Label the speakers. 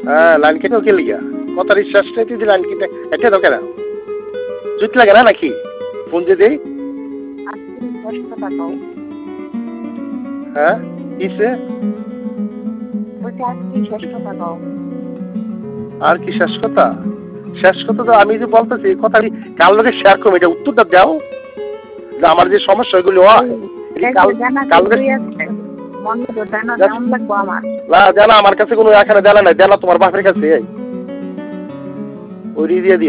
Speaker 1: হ্যাঁ লাইন কেটে ওকে লিগা কথার শ্বাসটা তুই লাইন কেটে এটা দাও কেন জুত লাগে না নাকি ফোন যে দেই
Speaker 2: আজকে শেষ কথা কও
Speaker 1: হ্যাঁ কিসে
Speaker 2: বলছি আজকে শেষ কথা কও
Speaker 1: আর কি শেষ কথা তো আমি যে বলতেছি এই কথাটি কার লোকে শেয়ার করবো এটা উত্তরটা দাও যে আমার যে সমস্যা এগুলো হয় না জানা আমার কাছে কোনো এখানে জানা নাই জানা তোমার বাপের কাছে ওই দিয়ে